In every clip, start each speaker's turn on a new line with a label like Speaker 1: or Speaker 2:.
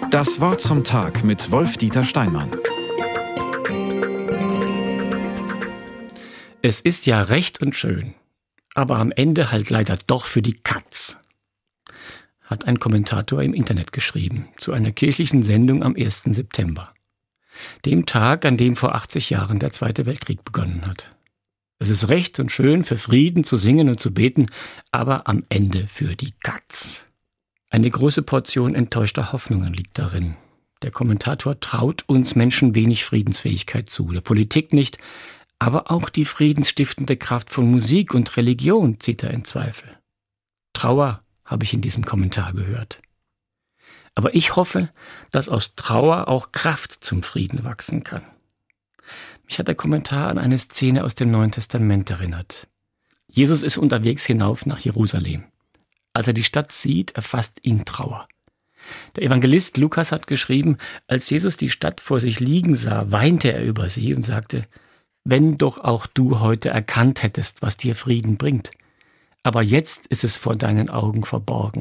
Speaker 1: Das Wort zum Tag mit Wolf-Dieter Steinmann.
Speaker 2: Es ist ja recht und schön, aber am Ende halt leider doch für die Katz, hat ein Kommentator im Internet geschrieben, zu einer kirchlichen Sendung am 1. September. Dem Tag, an dem vor 80 Jahren der Zweite Weltkrieg begonnen hat. Es ist recht und schön, für Frieden zu singen und zu beten, aber am Ende für die Katz. Eine große Portion enttäuschter Hoffnungen liegt darin. Der Kommentator traut uns Menschen wenig Friedensfähigkeit zu, der Politik nicht, aber auch die friedensstiftende Kraft von Musik und Religion zieht er in Zweifel. Trauer habe ich in diesem Kommentar gehört. Aber ich hoffe, dass aus Trauer auch Kraft zum Frieden wachsen kann. Mich hat der Kommentar an eine Szene aus dem Neuen Testament erinnert. Jesus ist unterwegs hinauf nach Jerusalem. Als er die Stadt sieht, erfasst ihn Trauer. Der Evangelist Lukas hat geschrieben, als Jesus die Stadt vor sich liegen sah, weinte er über sie und sagte: Wenn doch auch du heute erkannt hättest, was dir Frieden bringt. Aber jetzt ist es vor deinen Augen verborgen.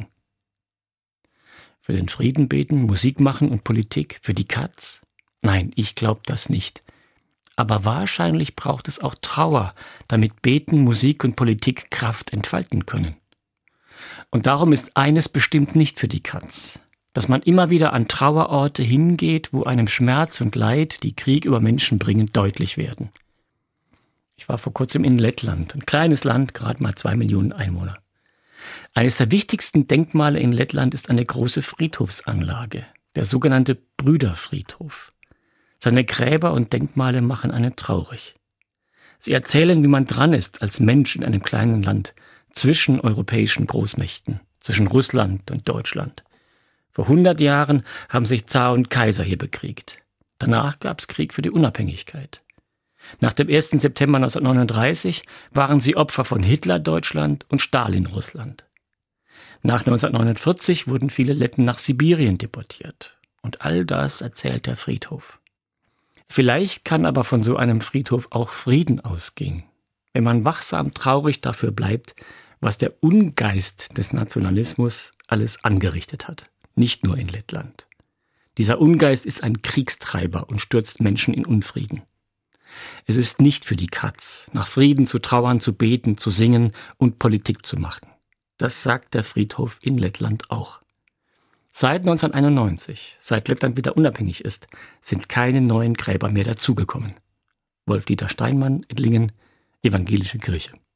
Speaker 2: Für den Frieden beten, Musik machen und Politik? Für die Katz? Nein, ich glaube das nicht. Aber wahrscheinlich braucht es auch Trauer, damit Beten, Musik und Politik Kraft entfalten können. Und darum ist eines bestimmt nicht für die Katz: dass man immer wieder an Trauerorte hingeht, wo einem Schmerz und Leid, die Krieg über Menschen bringen, deutlich werden. Ich war vor kurzem in Lettland, ein kleines Land, gerade mal 2 Millionen Einwohner. Eines der wichtigsten Denkmale in Lettland ist eine große Friedhofsanlage, der sogenannte Brüderfriedhof. Seine Gräber und Denkmale machen einen traurig. Sie erzählen, wie man dran ist als Mensch in einem kleinen Land, zwischen europäischen Großmächten, zwischen Russland und Deutschland. Vor 100 Jahren haben sich Zar und Kaiser hier bekriegt. Danach gab es Krieg für die Unabhängigkeit. Nach dem 1. September 1939 waren sie Opfer von Hitler-Deutschland und Stalin-Russland. Nach 1949 wurden viele Letten nach Sibirien deportiert. Und all das erzählt der Friedhof. Vielleicht kann aber von so einem Friedhof auch Frieden ausgehen, wenn man wachsam traurig dafür bleibt, was der Ungeist des Nationalismus alles angerichtet hat. Nicht nur in Lettland. Dieser Ungeist ist ein Kriegstreiber und stürzt Menschen in Unfrieden. Es ist nicht für die Katz, nach Frieden zu trauern, zu beten, zu singen und Politik zu machen. Das sagt der Friedhof in Lettland auch. Seit 1991, seit Lettland wieder unabhängig ist, sind keine neuen Gräber mehr dazugekommen. Wolf-Dieter Steinmann, Ettlingen, Evangelische Kirche.